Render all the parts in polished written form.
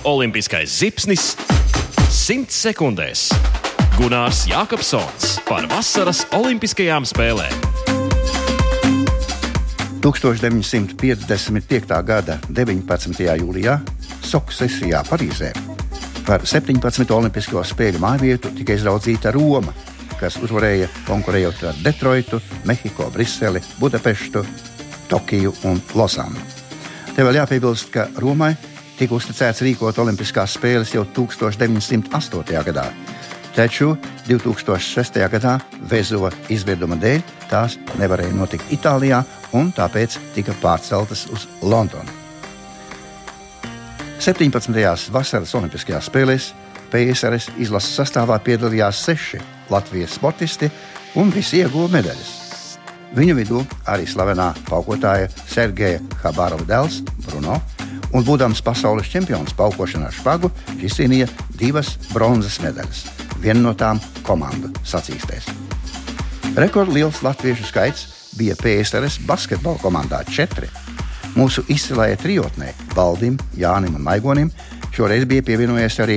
Olimpiskais zipsnis 100 sekundēs. Gunārs Jākapsons par vasaras olimpiskajām spēlēm. 1955. gada 19. jūlijā Soku sesijā Parīzē par 17. olimpisko spēļu mājvietu tika izraudzīta Roma, kas uzvarēja konkurējot ar Detroitu, Mehiko, Briseli, Budapeštu, Tokiju un Lozanu. Te vēl jāpiebilst, ka Romai tika uzticēts rīkot olimpiskās spēles jau 1908. gadā, taču 2006. gadā Vezuva izvirduma dēļ tās nevarēja notikt Itālijā un tāpēc tika pārceltas uz Londonu. 17. vasaras olimpiskajās spēlēs PSRS izlases sastāvā piedalījās 6 Latvijas sportisti un visi ieguva medaļas. Viņu vidū arī slavenā paukotāja Sergeja Habarova dēls Bruno, un būdams pasaules čempions paukošanā ar špagu, izcīnīja 2 bronzas medaļas, viena no tām komandu sacīkstēs. Rekordliels latviešu skaits bija PSRS basketbola komandā 4. Mūsu izcilajai trijotnē Baldim, Jānim un Maigonim šoreiz bija pievienojies arī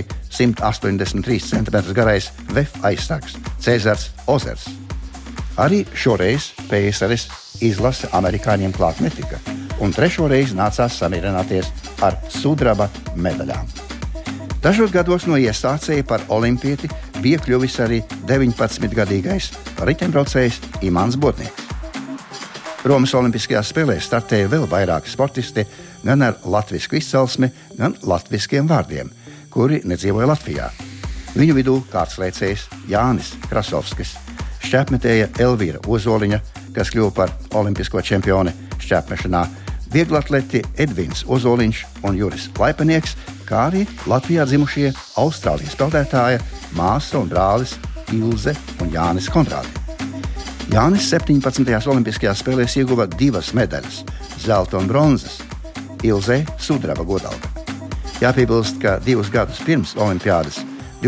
183 cm garais VF aizsargs Cēzars Ozers. Arī šoreiz PSRS izlase amerikāņiem klāt netika, un trešo reizi nācās samierināties ar sudraba medaļām. Dažos gados no iesācēja par olimpieti bija kļuvis arī 19-gadīgais riteņbraucējs Imants Botnieks. Romas olimpiskajās spēlēs startēja vēl vairāki sportisti gan ar latvisku izcelsmi, gan latviskiem vārdiem, kuri nedzīvoja Latvijā. Viņu vidū kārtslēcējs Jānis Krasovskis, šķēpmetēja Elvīra Ozoliņa, kas kļuva par olimpisko čempioni šķēpmešanā, vieglatleti Edvins Ozoliņš un Juris Laipanieks, kā arī Latvijā dzimušie Austrālijas peldētāja māsa un brālis Ilze un Jānis Konrādi. Jānis 17. olimpiskajās spēlēs ieguva 2 medaļas – zelta un bronzas, Ilzei sudraba godalga. Jāpiebilst, ka 2 gadus pirms olimpiādas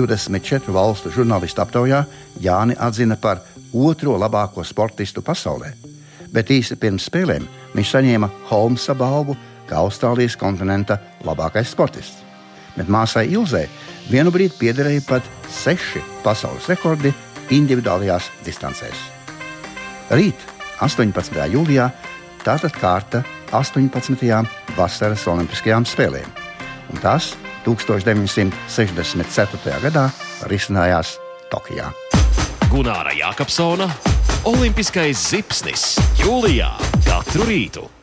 24 valstu žurnālistu aptaujā Jāni atzina par 2. labāko sportistu pasaulē, bet īsi pirms spēlēm viņš saņēma Holmsa balvu kā Austrālijas kontinenta labākais sportists. Bet māsai Ilzei vienu brīdi piederēja pat 6 pasaules rekordi individuālajās distancēs. Rīt, 18. jūlijā, tātad kārta 18. vasaras olimpiskajām spēlēm, un tās 1964. gadā risinājās Tokijā. Gunāra Jākapsona Olimpiskais zipsnis jūlijā katru rītu.